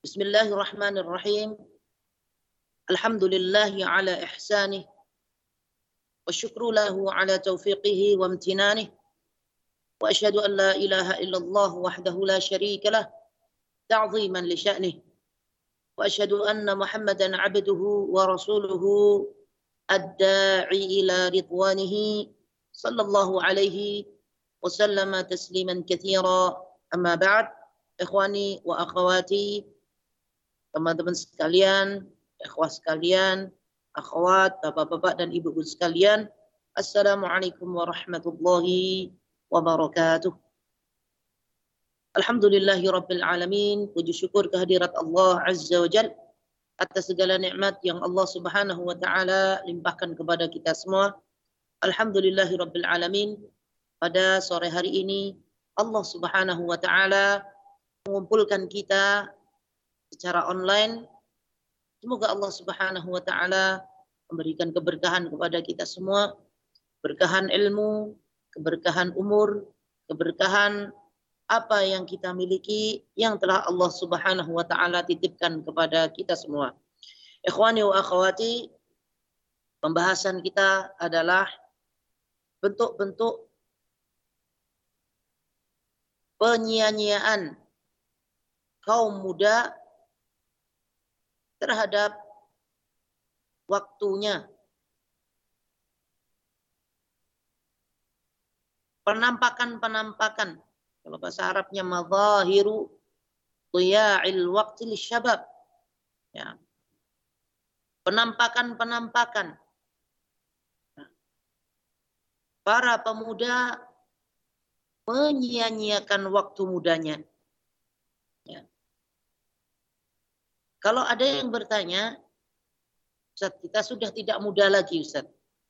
Bismillahirrahmanirrahim. Alhamdulillahi ala ihsanih. Wa syukru lahu ala taufiqihi wa amtinanih. Wa asyhadu an la ilaha illallah wahdahu la syarika lah. Ta'ziman li sya'nih. Wa asyhadu anna Muhammadan abduhu wa rasuluhu ad-da'i ila ridwanihi sallallahu alaihi wa sallama tasliman katsira. Amma ba'd. Ikhwani wa akhwati, teman-teman sekalian, ikhwah sekalian, akhwat, bapak-bapak dan ibu-ibu sekalian, Assalamualaikum warahmatullahi wabarakatuh. Alhamdulillahi rabbil alamin. Puji syukur kehadirat Allah Azza wa Jal atas segala nikmat yang Allah Subhanahu wa taala limpahkan kepada kita semua. Alhamdulillahi rabbil alamin. Pada sore hari ini Allah Subhanahu wa taala mengumpulkan kita secara online. Semoga Allah Subhanahu wa taala memberikan keberkahan kepada kita semua, keberkahan ilmu, keberkahan umur, keberkahan apa yang kita miliki yang telah Allah Subhanahu wa taala titipkan kepada kita semua. Ikhwani wa akhwati, pembahasan kita adalah bentuk-bentuk penyia-nyiaan kaum muda terhadap waktunya. Penampakan-penampakan, kalau bahasa Arabnya madzahiru dhiya'il waqti lisyabab. Ya. Penampakan-penampakan para pemuda menyia-nyiakan waktu mudanya. Ya. Kalau ada yang bertanya, Ustaz, kita sudah tidak muda lagi, Ustaz.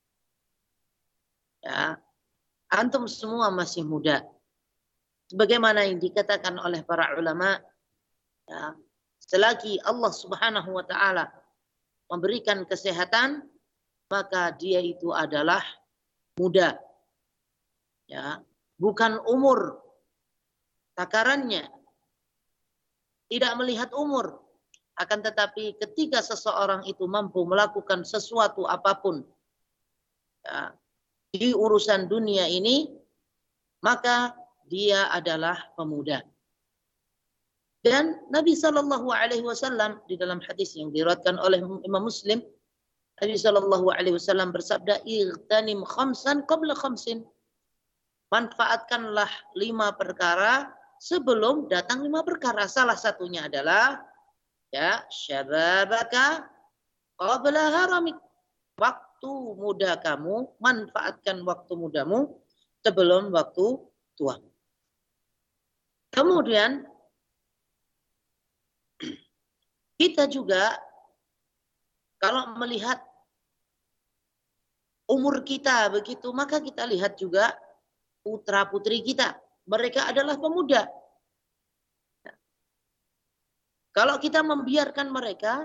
Ya, antum semua masih muda. Sebagaimana yang dikatakan oleh para ulama, ya, selagi Allah Subhanahu wa taala memberikan kesehatan, maka dia itu adalah muda. Ya, bukan umur takarannya. Tidak melihat umur. Akan tetapi ketika seseorang itu mampu melakukan sesuatu apapun, ya, di urusan dunia ini, maka dia adalah pemuda. Dan Nabi Shallallahu Alaihi Wasallam di dalam hadis yang diriwayatkan oleh Imam Muslim, Nabi Shallallahu Alaihi Wasallam bersabda, "Ightanim khamsan qabla khamsin." Manfaatkanlah 5 perkara sebelum datang 5 perkara. Salah satunya adalah ya syababaka qabla haramik. Waktu muda kamu, manfaatkan waktu mudamu sebelum waktu tua. Kemudian kita juga kalau melihat umur kita begitu, maka kita lihat juga putra-putri kita. Mereka adalah pemuda. Kalau kita membiarkan mereka,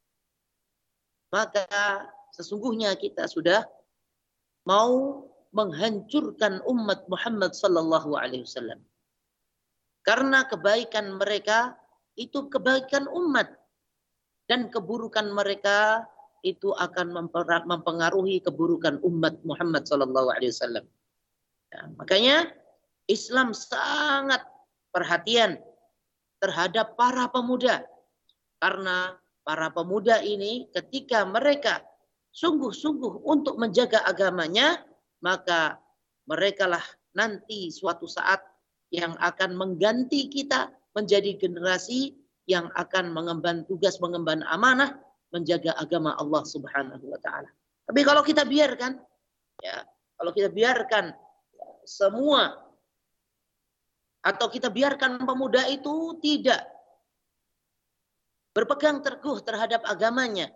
maka sesungguhnya kita sudah mau menghancurkan umat Muhammad sallallahu alaihi wasallam. Karena kebaikan mereka itu kebaikan umat dan keburukan mereka itu akan mempengaruhi keburukan umat Muhammad sallallahu alaihi wasallam. Ya, makanya Islam sangat perhatian terhadap para pemuda. Karena para pemuda ini ketika mereka sungguh-sungguh untuk menjaga agamanya, maka merekalah nanti suatu saat yang akan mengganti kita menjadi generasi yang akan mengemban tugas, mengemban amanah, menjaga agama Allah Subhanahu wa taala. Tapi kalau kita biarkan, ya, kalau kita biarkan semua atau kita biarkan pemuda itu tidak berpegang teguh terhadap agamanya,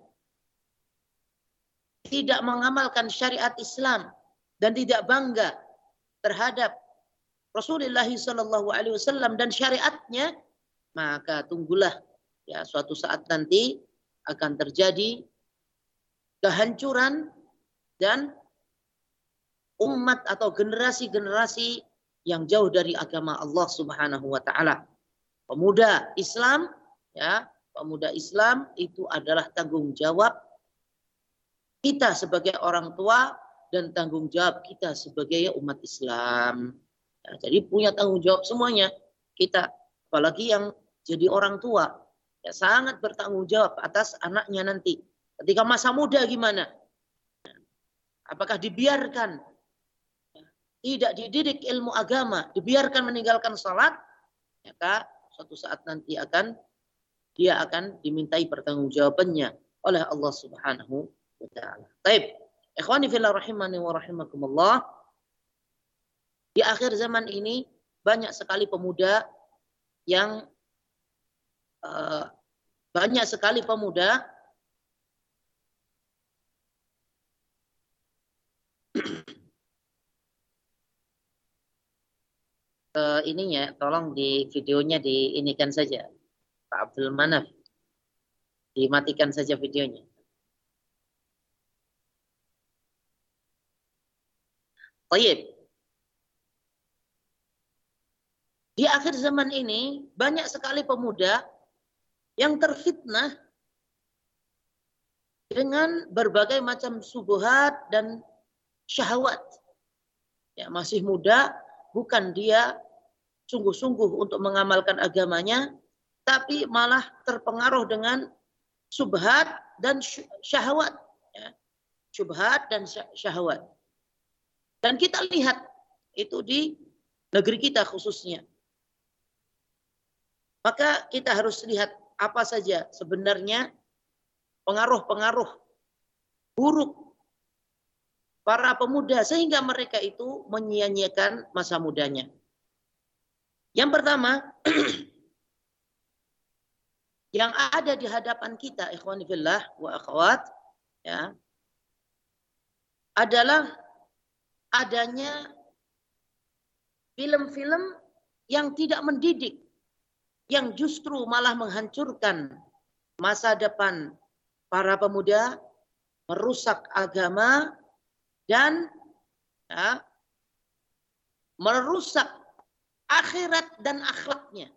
tidak mengamalkan syariat Islam dan tidak bangga terhadap Rasulullah sallallahu alaihi wasallam dan syariatnya, maka tunggulah ya suatu saat nanti akan terjadi kehancuran dan umat atau generasi-generasi yang jauh dari agama Allah Subhanahu wa taala. Pemuda Islam ya, pemuda Islam itu adalah tanggung jawab kita sebagai orang tua dan tanggung jawab kita sebagai umat Islam. Ya, jadi punya tanggung jawab semuanya kita, apalagi yang jadi orang tua, ya, sangat bertanggung jawab atas anaknya nanti. Ketika masa muda gimana? Apakah dibiarkan tidak dididik ilmu agama, dibiarkan meninggalkan salat, maka suatu saat nanti dia akan dimintai pertanggungjawabannya oleh Allah Subhanahu wa taala. Baik, ikhwani fillah rahimani wa rahimakumullah. Di akhir zaman ini banyak sekali pemuda yang ininya, tolong di videonya diinikan saja, Pak Abdul Manaf, dimatikan saja videonya. Baik. Di akhir zaman ini banyak sekali pemuda yang terfitnah dengan berbagai macam syubhat dan syahwat. Ya, masih muda, bukan dia sungguh-sungguh untuk mengamalkan agamanya, tapi malah terpengaruh dengan syubhat dan syahwat. Ya, syubhat dan syahwat. Dan kita lihat itu di negeri kita khususnya. Maka kita harus lihat apa saja sebenarnya pengaruh-pengaruh buruk para pemuda sehingga mereka itu menyia-nyiakan masa mudanya. Yang pertama, yang ada di hadapan kita, ikhwani fillah wa akhwat, ya, adalah adanya film-film yang tidak mendidik, yang justru malah menghancurkan masa depan para pemuda, merusak agama, dan ya, merusak akhirat dan akhlaknya.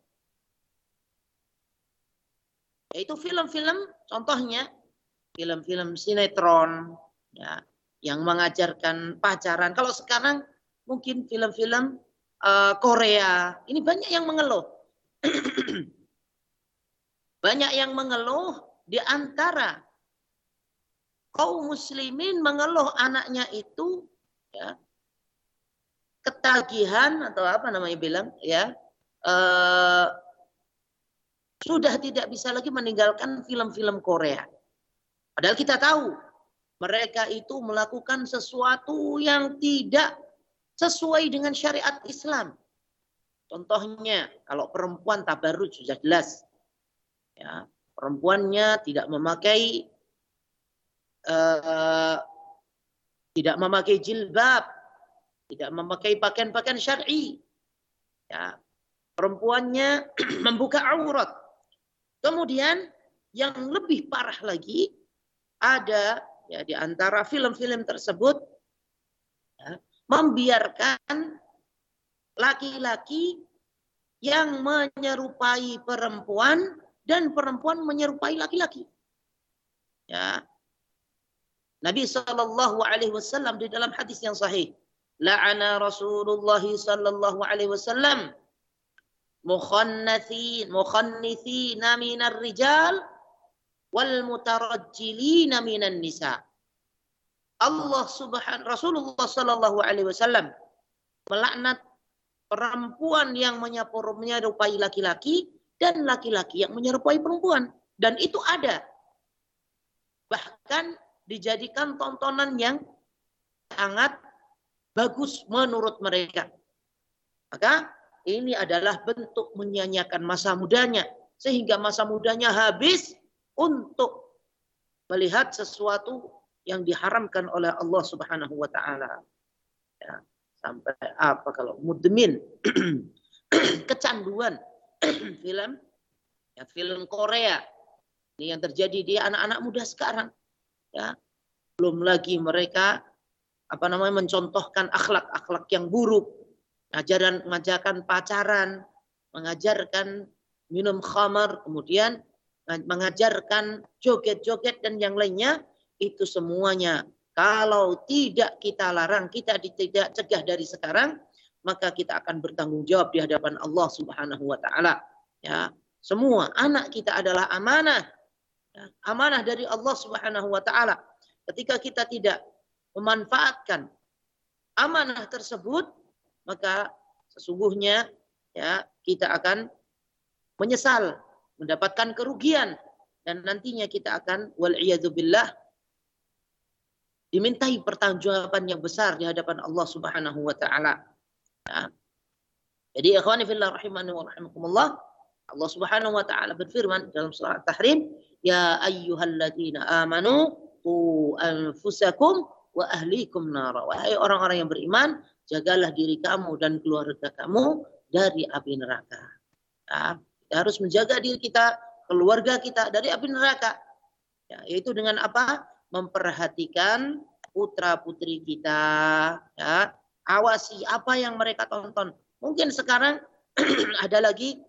Yaitu film-film, contohnya film-film sinetron, ya, yang mengajarkan pacaran. Kalau sekarang mungkin film-film Korea, ini banyak yang mengeluh. Banyak yang mengeluh, di antara kaum muslimin mengeluh anaknya itu, ya, ketagihan atau apa namanya bilang, ya, sudah tidak bisa lagi meninggalkan film-film Korea. Padahal kita tahu mereka itu melakukan sesuatu yang tidak sesuai dengan syariat Islam. Contohnya, kalau perempuan tabarruj sudah jelas, ya, perempuannya tidak memakai jilbab, tidak memakai pakaian-pakaian syar'i, ya, perempuannya membuka aurat. Kemudian yang lebih parah lagi ada, ya, di antara film-film tersebut, ya, membiarkan laki-laki yang menyerupai perempuan dan perempuan menyerupai laki-laki. Ya. Nabi SAW di dalam hadis yang sahih, la'ana Rasulullah SAW mukhannithina minar rijal wal mutarajjilina minan nisa. Rasulullah SAW melaknat perempuan yang menyerupai laki-laki dan laki-laki yang menyerupai perempuan. Dan itu ada. Bahkan dijadikan tontonan yang sangat bagus menurut mereka. Maka ini adalah bentuk menyia-nyiakan masa mudanya. Sehingga masa mudanya habis untuk melihat sesuatu yang diharamkan oleh Allah Subhanahu wa taala. Ya. Sampai apa kalau mudmin, kecanduan film, ya, film Korea. Ini yang terjadi di anak-anak muda sekarang. Ya, belum lagi mereka mencontohkan akhlak-akhlak yang buruk, mengajarkan pacaran, mengajarkan minum khamar, kemudian mengajarkan joget-joget dan yang lainnya, itu semuanya kalau tidak kita larang, kita tidak cegah dari sekarang, maka kita akan bertanggung jawab di hadapan Allah Subhanahu wa taala. Ya, semua anak kita adalah amanah. Ya, amanah dari Allah Subhanahu wa taala. Ketika kita tidak memanfaatkan amanah tersebut, maka sesungguhnya ya kita akan menyesal, mendapatkan kerugian, dan nantinya kita akan wal'iyadzubillah dimintai pertanggungjawaban yang besar di hadapan Allah Subhanahu wa taala. Ya. Jadi ikhwani fillah rahimani wa rahimakumullah, Allah Subhanahu wa taala berfirman dalam surah At-Tahrim, ya ayyuhalladzina amanu qu anfusakum wa ahlikum nara. Wahai orang-orang yang beriman, jagalah diri kamu dan keluarga kamu dari api neraka. Ya, kita harus menjaga diri kita, keluarga kita dari api neraka. Ya, yaitu dengan apa? Memperhatikan putra-putri kita. Ya, awasi apa yang mereka tonton. Mungkin sekarang ada lagi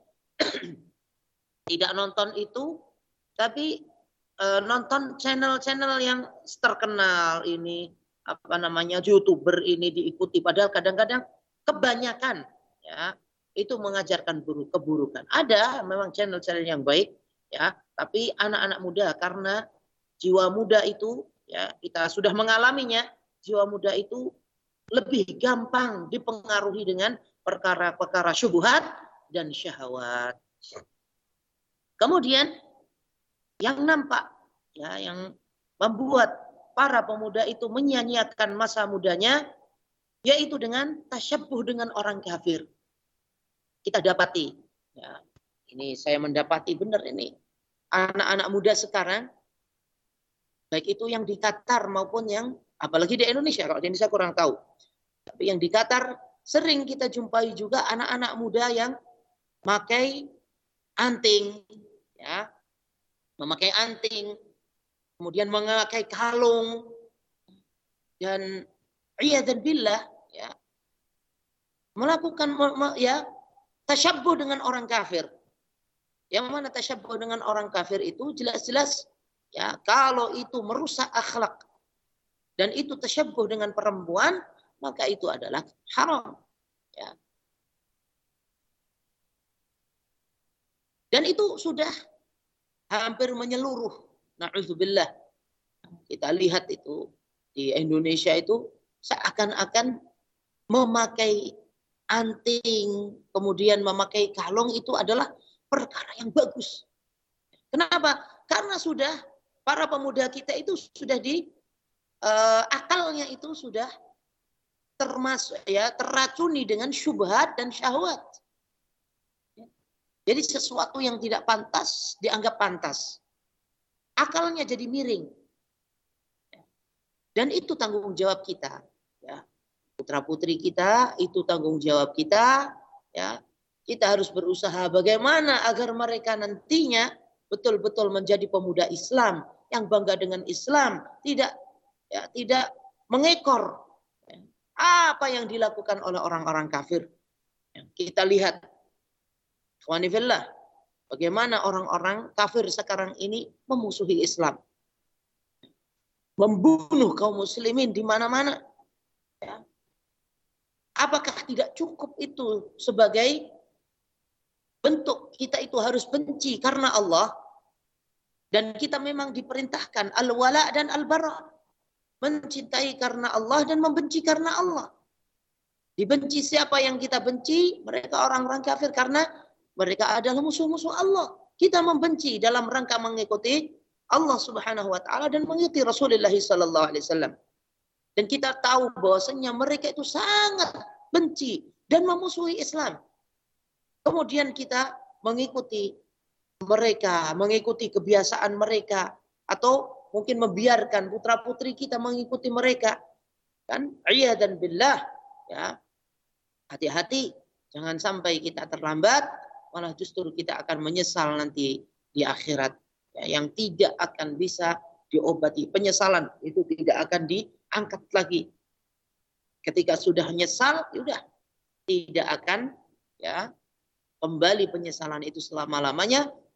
tidak nonton itu, tapi nonton channel-channel yang terkenal ini, apa namanya, YouTuber ini diikuti. Padahal kadang-kadang kebanyakan ya itu mengajarkan keburukan. Ada memang channel-channel yang baik ya, tapi anak-anak muda karena jiwa muda itu ya kita sudah mengalaminya, jiwa muda itu lebih gampang dipengaruhi dengan perkara-perkara syubhat dan syahwat. Kemudian yang nampak ya, yang membuat para pemuda itu menyia-nyiakan masa mudanya, yaitu dengan tasyabbuh dengan orang kafir. Kita dapati, ya, ini saya mendapati benar ini anak-anak muda sekarang, baik itu yang di Qatar maupun yang apalagi di Indonesia, kalau di Indonesia kurang tahu, tapi yang di Qatar sering kita jumpai juga anak-anak muda yang memakai anting, ya, memakai anting, kemudian memakai kalung, dan iyadzan billah ya, melakukan ya tasyabbuh dengan orang kafir. Yang mana tasyabbuh dengan orang kafir itu jelas-jelas ya, kalau itu merusak akhlak dan itu tasyabbuh dengan perempuan, maka itu adalah haram. Ya. Dan itu sudah hampir menyeluruh. Na'udzubillah. Kita lihat itu di Indonesia itu seakan-akan memakai anting, kemudian memakai kalung itu adalah perkara yang bagus. Kenapa? Karena sudah para pemuda kita itu sudah di akalnya itu sudah termasuk ya terracuni dengan syubhat dan syahwat. Jadi sesuatu yang tidak pantas dianggap pantas. Akalnya jadi miring. Dan itu tanggung jawab kita. Ya. Putra-putri kita, itu tanggung jawab kita. Ya. Kita harus berusaha bagaimana agar mereka nantinya betul-betul menjadi pemuda Islam yang bangga dengan Islam. Tidak mengekor apa yang dilakukan oleh orang-orang kafir. Kita lihat, ikhwanifillah, bagaimana orang-orang kafir sekarang ini memusuhi Islam. Membunuh kaum muslimin di mana-mana. Ya. Apakah tidak cukup itu sebagai bentuk kita itu harus benci karena Allah? Dan kita memang diperintahkan al-wala dan al-bara. Mencintai karena Allah dan membenci karena Allah. Dibenci siapa yang kita benci? Mereka orang-orang kafir karena mereka adalah musuh-musuh Allah. Kita membenci dalam rangka mengikuti Allah Subhanahu wa taala dan mengikuti Rasulullah sallallahu alaihi wasallam. Dan kita tahu bahwasanya mereka itu sangat benci dan memusuhi Islam. Kemudian kita mengikuti mereka, mengikuti kebiasaan mereka, atau mungkin membiarkan putra-putri kita mengikuti mereka. Kan? Iyadzan billah. Ya. Hati-hati, jangan sampai kita terlambat, malah justru kita akan menyesal nanti di akhirat. Ya, yang tidak akan bisa diobati. Penyesalan itu tidak akan diangkat lagi. Ketika sudah nyesal, sudah tidak akan ya kembali penyesalan itu selama-lamanya.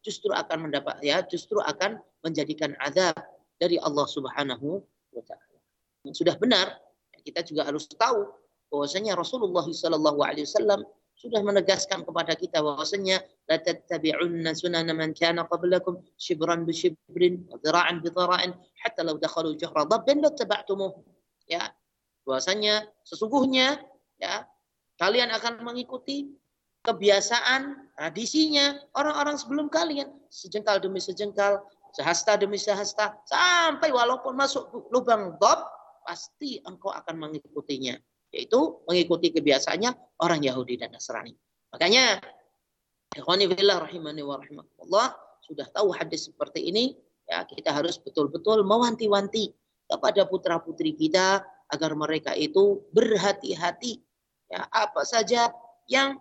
justru akan justru akan menjadikan azab dari Allah Subhanahu wa taala. Sudah benar, kita juga harus tahu bahwasanya Rasulullah sallallahu alaihi wasallam sudah menegaskan kepada kita bahwasanya la tattabi'unna sunana man kana qablakum shibran bi shibrin wa dhira'an bi dhira'in hatta law dakhalu juhra dabbin lattaba'tumuh. Ya, bahwasanya sesungguhnya ya kalian akan mengikuti kebiasaan, tradisinya orang-orang sebelum kalian, sejengkal demi sejengkal, sehasta demi sehasta, sampai walaupun masuk lubang dhab pasti engkau akan mengikutinya. Yaitu mengikuti kebiasaannya orang Yahudi dan Nasrani. Makanya, ikhwani fillah rahimani wa rahimakumullah, sudah tahu hadis seperti ini, ya kita harus betul-betul mewanti-wanti kepada putra-putri kita agar mereka itu berhati-hati. Ya, apa saja yang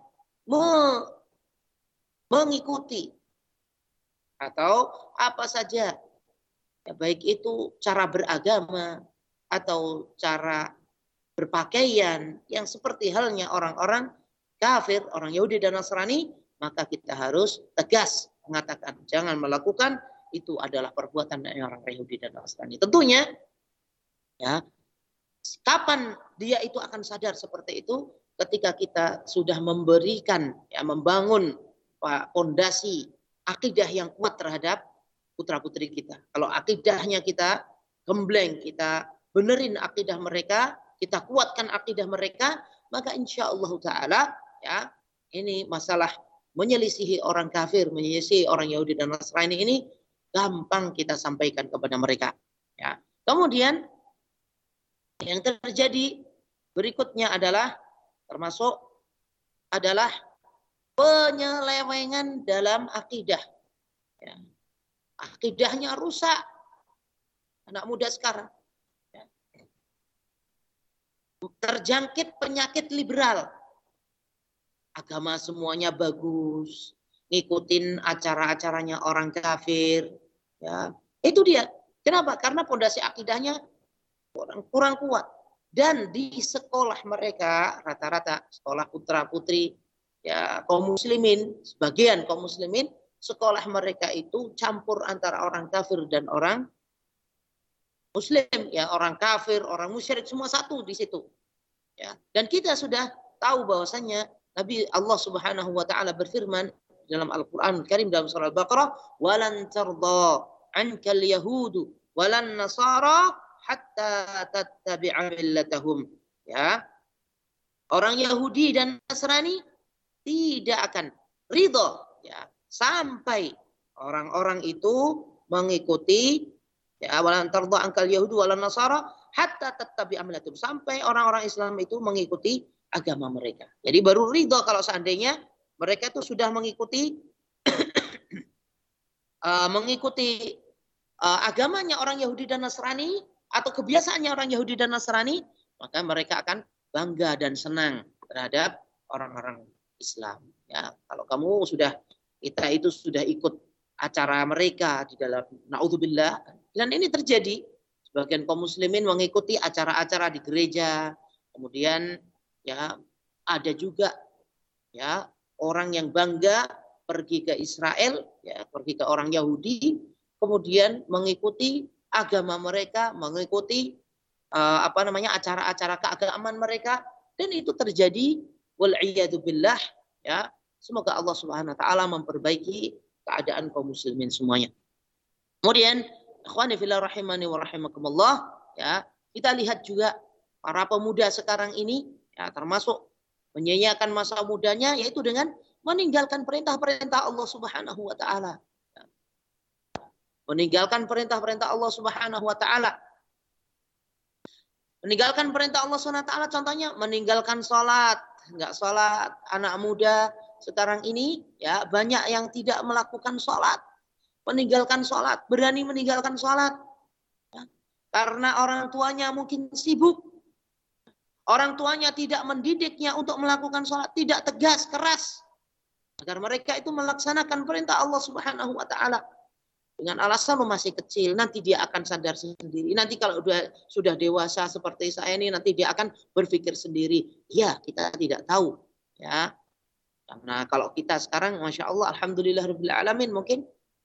mengikuti atau apa saja, ya, baik itu cara beragama atau cara berpakaian yang seperti halnya orang-orang kafir, orang Yahudi dan Nasrani, maka kita harus tegas mengatakan jangan melakukan, itu adalah perbuatan dari orang Yahudi dan Nasrani. Tentunya ya, kapan dia itu akan sadar seperti itu? Ketika kita sudah memberikan, ya, membangun fondasi akidah yang kuat terhadap putra-putri kita. Kalau akidahnya kita gembleng, kita benerin akidah mereka, kita kuatkan akidah mereka, maka insya Allah Ta'ala ya, ini masalah menyelisihi orang kafir, menyelisihi orang Yahudi dan Nasrani ini gampang kita sampaikan kepada mereka. Ya. Kemudian yang terjadi berikutnya adalah termasuk adalah penyelewengan dalam akidah. Ya. Akidahnya rusak. Anak muda sekarang. Ya. Terjangkit penyakit liberal. Agama semuanya bagus. Ngikutin acara-acaranya orang kafir. Ya. Itu dia. Kenapa? Karena fondasi akidahnya kurang kuat. Dan di sekolah mereka, rata-rata sekolah putra-putri, ya kaum muslimin, sebagian kaum muslimin, sekolah mereka itu campur antara orang kafir dan orang muslim, ya orang kafir, orang musyrik, semua satu di situ. Ya. Dan kita sudah tahu bahwasanya Nabi Allah Subhanahu wa taala berfirman dalam Al-Qur'an Al-Karim dalam surah Al-Baqarah, "Walan tardha 'ankal yahudu walan nasara hatta tattabi'a millatahum." Ya. Orang Yahudi dan Nasrani tidak akan ridha, ya, sampai orang-orang itu mengikuti, ya, walan tardha ankal yahudu walan nasara hatta tattabi'a millatahum, sampai orang-orang Islam itu mengikuti agama mereka. Jadi baru ridha kalau seandainya mereka itu sudah mengikuti agamanya orang Yahudi dan Nasrani atau kebiasaannya orang Yahudi dan Nasrani, maka mereka akan bangga dan senang terhadap orang-orang Islam. Ya, kalau kita itu sudah ikut acara mereka di dalam, naudzubillah, dan ini terjadi, sebagian kaum muslimin mengikuti acara-acara di gereja, kemudian ya ada juga ya orang yang bangga pergi ke Israel, ya pergi ke orang Yahudi, kemudian mengikuti agama mereka, mengikuti acara-acara keagamaan mereka, dan itu terjadi wal'iyadu billah, ya. Semoga Allah Subhanahu wa taala memperbaiki keadaan kaum muslimin semuanya. Kemudian ikhwani fillah rahimani wa rahimakumullah, ya, kita lihat juga para pemuda sekarang ini, ya, termasuk menyia-nyiakan masa mudanya yaitu dengan meninggalkan perintah-perintah Allah Subhanahu wa taala. Meninggalkan perintah-perintah Allah Subhanahu wa taala. Meninggalkan perintah Allah Subhanahu wa taala, contohnya meninggalkan salat, enggak salat. Anak muda sekarang ini ya banyak yang tidak melakukan salat. Meninggalkan salat, berani meninggalkan salat. Ya, karena orang tuanya mungkin sibuk. Orang tuanya tidak mendidiknya untuk melakukan salat, tidak tegas, keras. Agar mereka itu melaksanakan perintah Allah Subhanahu wa taala. Dengan alasan masih kecil, nanti dia akan sadar sendiri. Nanti kalau sudah dewasa seperti saya ini, nanti dia akan berpikir sendiri. Ya, kita tidak tahu. Ya, karena kalau kita sekarang, masya Allah, alhamdulillah rabbil alamin, mungkin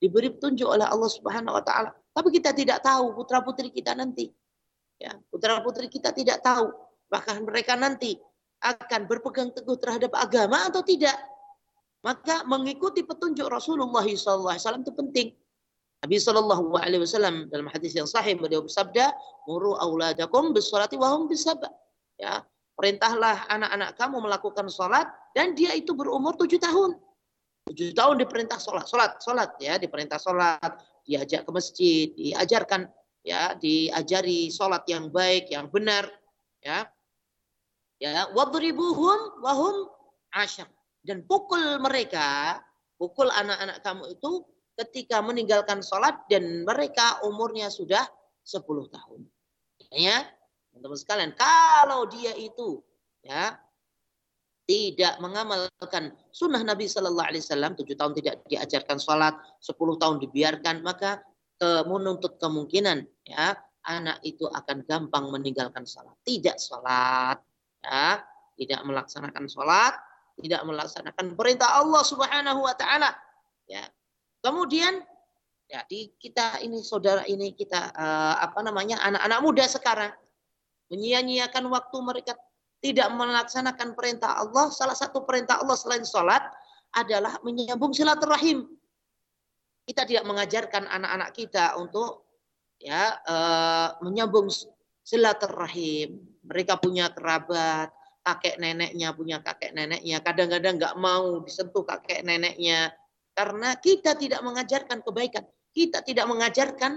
diberi petunjuk oleh Allah Subhanahu wa taala. Tapi kita tidak tahu putra-putri kita nanti. Ya, putra-putri kita tidak tahu. Bahkan mereka nanti akan berpegang teguh terhadap agama atau tidak. Maka mengikuti petunjuk Rasulullah SAW itu penting. Nabi SAW dalam hadis yang sahih beliau bersabda, "Muru auladakum bis-sholati wa hum bis-sab'a." Ya, perintahlah anak-anak kamu melakukan sholat dan dia itu berumur 7 tahun. 7 tahun diperintah sholat ya, diperintah sholat, diajak ke masjid, diajarkan ya, diajari sholat yang baik, yang benar, ya. Ya, wadribuhum wahum 10. Dan pukul mereka, pukul anak-anak kamu itu ketika meninggalkan sholat dan mereka umurnya sudah 10 tahun. Ya, teman-teman sekalian, kalau dia itu ya tidak mengamalkan sunnah Nabi Sallallahu Alaihi Wasallam, 7 tahun tidak diajarkan sholat, 10 tahun dibiarkan, maka menuntut kemungkinan ya anak itu akan gampang meninggalkan sholat, tidak sholat, ya, tidak melaksanakan sholat, tidak melaksanakan perintah Allah Subhanahu wa taala. Ya. Kemudian ya di kita ini saudara ini kita anak-anak muda sekarang menyia-nyiakan waktu mereka tidak melaksanakan perintah Allah. Salah satu perintah Allah selain sholat adalah menyambung silaturahim. Kita tidak mengajarkan anak-anak kita untuk ya menyambung silaturahim. Mereka punya kerabat, kakek neneknya punya kakek neneknya, kadang-kadang nggak mau disentuh kakek neneknya karena kita tidak mengajarkan kebaikan, kita tidak mengajarkan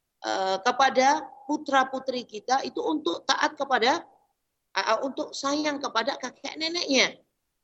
kepada putra putri kita itu untuk taat kepada untuk sayang kepada kakek neneknya,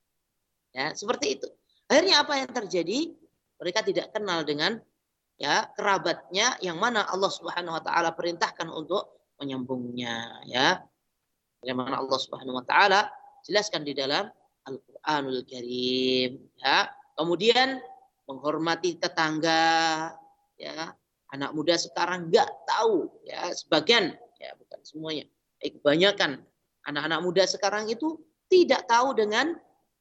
ya seperti itu. Akhirnya apa yang terjadi? Mereka tidak kenal dengan ya kerabatnya yang mana Allah Subhanahu Wa Taala perintahkan untuk menyambungnya, ya. Bagaimana Allah Subhanahu wa taala jelaskan di dalam Al-Qur'anul Karim, ya. Kemudian menghormati tetangga, ya. Anak muda sekarang enggak tahu, ya, sebagian, ya bukan semuanya. Kebanyakan anak-anak muda sekarang itu tidak tahu dengan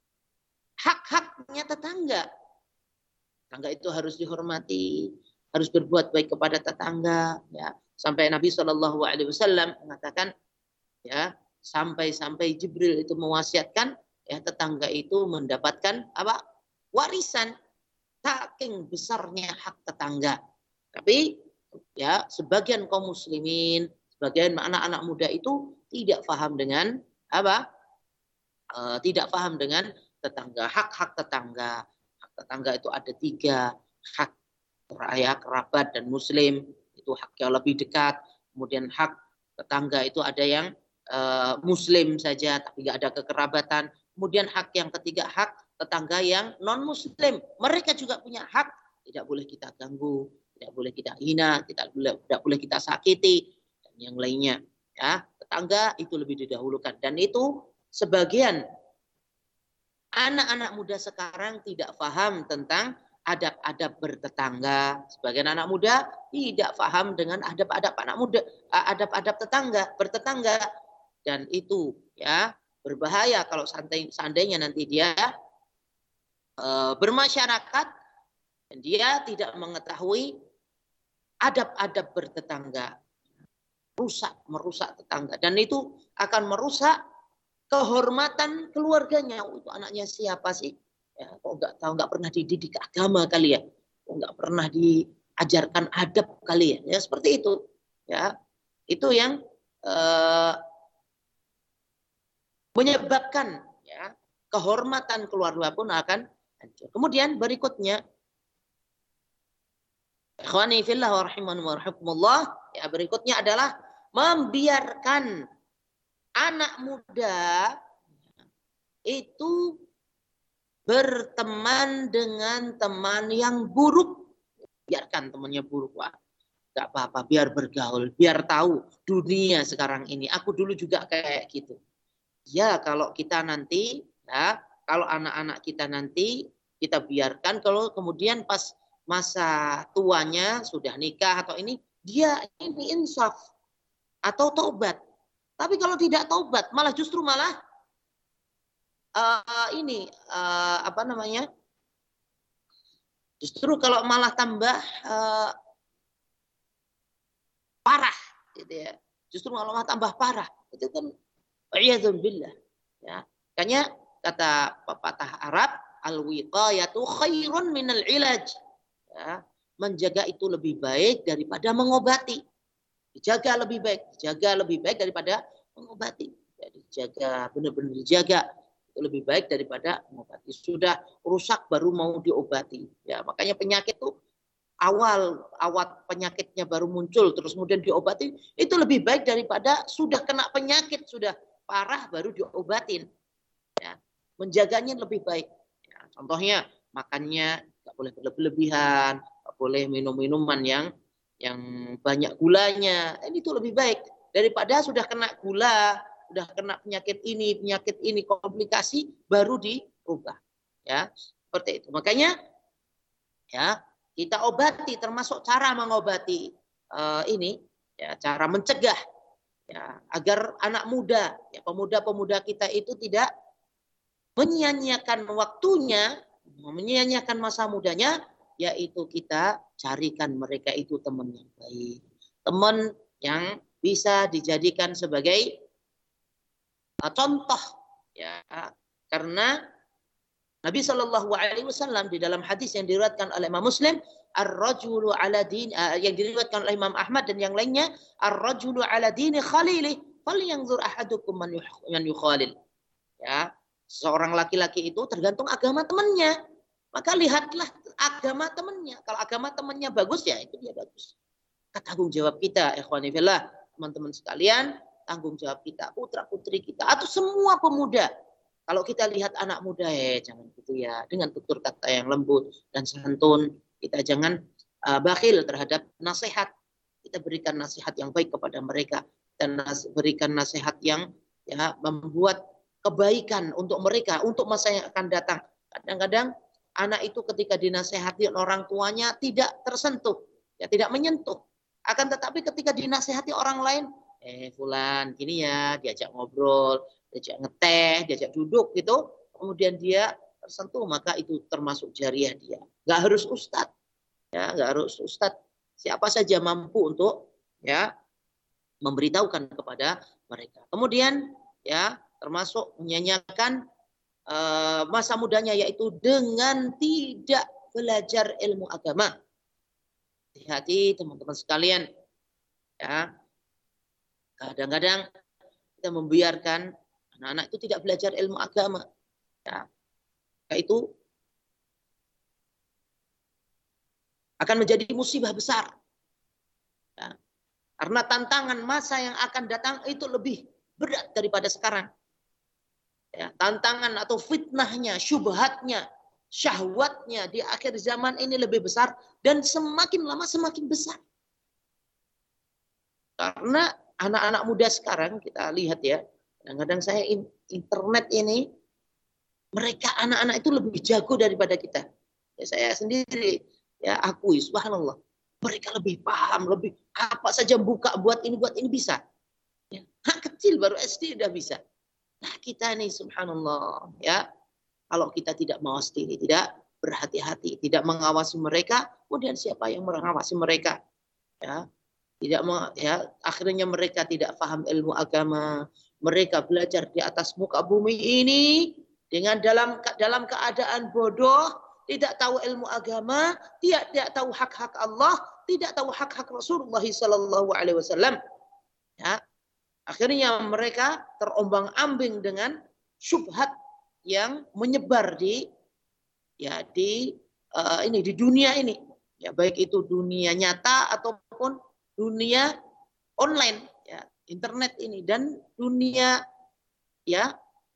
hak-haknya tetangga. Tetangga itu harus dihormati, harus berbuat baik kepada tetangga, ya. Sampai Nabi Shallallahu alaihi wasallam mengatakan, ya, sampai Jibril itu mewasiatkan ya tetangga itu mendapatkan apa? Warisan, saking besarnya hak tetangga. Tapi ya sebagian kaum muslimin, sebagian anak-anak muda itu tidak paham dengan apa? Tidak paham dengan tetangga, hak-hak tetangga. Hak tetangga itu ada 3, hak raya, kerabat dan muslim, itu hak yang lebih dekat. Kemudian hak tetangga itu ada yang muslim saja tapi nggak ada kekerabatan. Kemudian hak yang ketiga, hak tetangga yang non muslim, mereka juga punya hak, tidak boleh kita ganggu, tidak boleh kita hina, tidak boleh kita sakiti dan yang lainnya, ya. Tetangga itu lebih didahulukan dan itu sebagian anak-anak muda sekarang tidak paham tentang adab-adab bertetangga. Sebagian anak muda tidak paham dengan adab-adab anak muda, adab-adab tetangga, bertetangga. Dan itu ya berbahaya kalau seandainya nanti dia bermasyarakat dan dia tidak mengetahui adab-adab bertetangga, merusak tetangga, dan itu akan merusak kehormatan keluarganya. Itu anaknya siapa sih? Ya, kok nggak pernah dididik agama kali ya? Kok nggak pernah diajarkan adab kali ya? Ya seperti itu. Ya, itu yang menyebabkan ya kehormatan keluarga pun akan hancur. Kemudian berikutnya, ikhwani fillah wa rahimani wa rahimakumullah, ya berikutnya adalah membiarkan anak muda itu berteman dengan teman yang buruk. Biarkan temannya buruk, Pak. Gak apa-apa, biar bergaul, biar tahu dunia sekarang ini. Aku dulu juga kayak gitu. Ya, kalau kita nanti, ya, kalau anak-anak kita nanti kita biarkan, kalau kemudian pas masa tuanya sudah nikah atau ini, dia ini insaf atau taubat. Tapi kalau tidak taubat, malah justru malah Justru kalau malah tambah parah gitu ya. Justru malah tambah parah. Itu kan wa'iyadzubillah ya. Makanya kata pepatah Arab, al-wiqayatu khairun minal ilaj. Ya, menjaga itu lebih baik daripada mengobati. Dijaga lebih baik daripada mengobati. Ya, dijaga, benar-benar dijaga itu lebih baik daripada mengobati. Sudah rusak baru mau diobati. Ya, makanya penyakit itu awal penyakitnya baru muncul terus kemudian diobati itu lebih baik daripada sudah kena penyakit sudah parah baru diobatin. Ya, menjaganya lebih baik. Ya, contohnya makannya nggak boleh berlebihan, nggak boleh minum minuman yang banyak gulanya. Ini itu lebih baik daripada sudah kena gula, sudah kena penyakit ini, komplikasi baru dirubah. Ya, seperti itu. Makanya ya kita obati, termasuk cara mengobati ini, ya cara mencegah, ya agar anak muda, ya pemuda-pemuda kita itu tidak menyia-nyiakan waktunya, menyia-nyiakan masa mudanya, yaitu kita carikan mereka itu teman yang baik, teman yang bisa dijadikan sebagai contoh, ya karena Nabi Shallallahu Alaihi Wasallam di dalam hadis yang diriwayatkan oleh Imam Muslim, ar-rajulu ala din, yang diriwayatkan oleh Imam Ahmad dan yang lainnya, ar-rajulu ala dini khalili, falyanzur ahadukum man yukhalil. Ya, seorang laki-laki itu tergantung agama temannya. Maka lihatlah agama temannya. Kalau agama temannya bagus ya itu dia bagus. Tanggung jawab kita, ikhwani fillah, teman-teman sekalian, tanggung jawab kita, putra-putri kita atau semua pemuda. Kalau kita lihat anak muda, jangan gitu ya. Dengan tutur kata yang lembut dan santun. Kita jangan bakhil terhadap nasihat. Kita berikan nasihat yang baik kepada mereka. Dan berikan nasihat yang ya membuat kebaikan untuk mereka. Untuk masa yang akan datang. Kadang-kadang anak itu ketika dinasihati orang tuanya tidak tersentuh. Ya, tidak menyentuh. Akan tetapi ketika dinasihati orang lain, fulan gini ya, diajak ngobrol, diajak ngeteh, diajak duduk gitu, kemudian dia tersentuh, maka itu termasuk jariah dia. Nggak harus ustadz, ya nggak harus ustadz. Siapa saja mampu untuk ya memberitahukan kepada mereka. Kemudian ya termasuk menyanyikan masa mudanya yaitu dengan tidak belajar ilmu agama. Hati-hati teman-teman sekalian, ya kadang-kadang kita membiarkan anak-anak itu tidak belajar ilmu agama. Ya, itu akan menjadi musibah besar. Ya, karena tantangan masa yang akan datang itu lebih berat daripada sekarang. Ya, tantangan atau fitnahnya, syubhatnya, syahwatnya di akhir zaman ini lebih besar dan semakin lama semakin besar. Karena anak-anak muda sekarang kita lihat ya, kadang-kadang saya internet ini, mereka anak-anak itu lebih jago daripada kita. Ya, saya sendiri ya akui, subhanallah, mereka lebih paham, lebih apa saja buka buat ini bisa. Ya, kecil baru SD udah bisa. Nah kita nih subhanallah ya, kalau kita tidak mawas diri, tidak berhati-hati, tidak mengawasi mereka, kemudian siapa yang mengawasi mereka? Ya, tidak ya akhirnya mereka tidak paham ilmu agama, mereka belajar di atas muka bumi ini dengan dalam keadaan bodoh, tidak tahu ilmu agama, tidak tahu hak-hak Allah, tidak tahu hak-hak Rasulullah sallallahu alaihi wasallam. Ya, akhirnya mereka terombang-ambing dengan syubhat yang menyebar di dunia ini, ya baik itu dunia nyata ataupun dunia online, ya internet ini dan dunia ya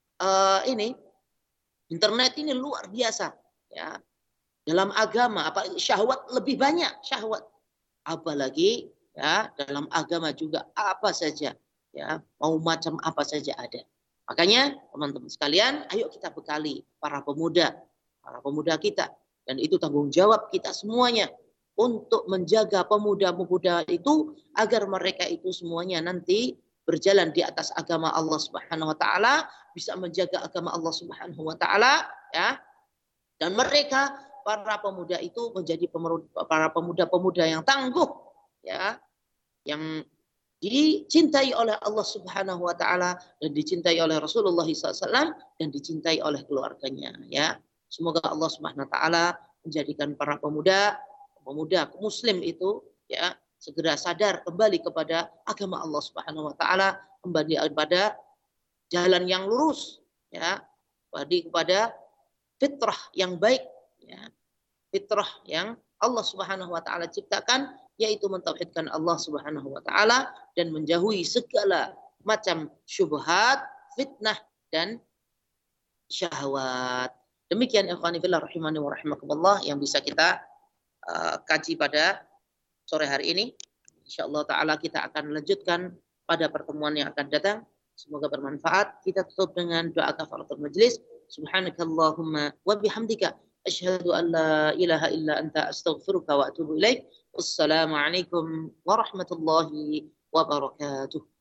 internet ini luar biasa ya dalam agama, apalagi syahwat lebih banyak syahwat, apalagi ya dalam agama juga apa saja ya mau macam apa saja ada. Makanya teman-teman sekalian, ayo kita bekali para pemuda kita, dan itu tanggung jawab kita semuanya untuk menjaga pemuda-pemuda itu agar mereka itu semuanya nanti berjalan di atas agama Allah Subhanahu wa taala, bisa menjaga agama Allah Subhanahu wa taala ya. Dan mereka para pemuda itu menjadi para pemuda-pemuda yang tangguh, ya, yang dicintai oleh Allah Subhanahu wa taala dan dicintai oleh Rasulullah SAW dan dicintai oleh keluarganya, ya. Semoga Allah Subhanahu wa taala menjadikan para pemuda muslim itu, ya, segera sadar kembali kepada agama Allah Subhanahu wa taala, kembali kepada jalan yang lurus, ya, kembali kepada fitrah yang baik, ya. Fitrah yang Allah Subhanahu wa taala ciptakan, yaitu mentauhidkan Allah Subhanahu wa taala dan menjauhi segala macam syubhat, fitnah dan syahwat. Demikian ikhwani fillah rahimani wa rahimakumullah yang bisa kita kaji pada sore hari ini. Insyaallah taala kita akan lanjutkan pada pertemuan yang akan datang. Semoga bermanfaat. Kita tutup dengan doa kafaratul majlis. Subhanakallahumma wa bihamdika asyhadu an la ilaha illa anta astaghfiruka wa atubu ilaik. Wassalamualaikum warahmatullahi wabarakatuh.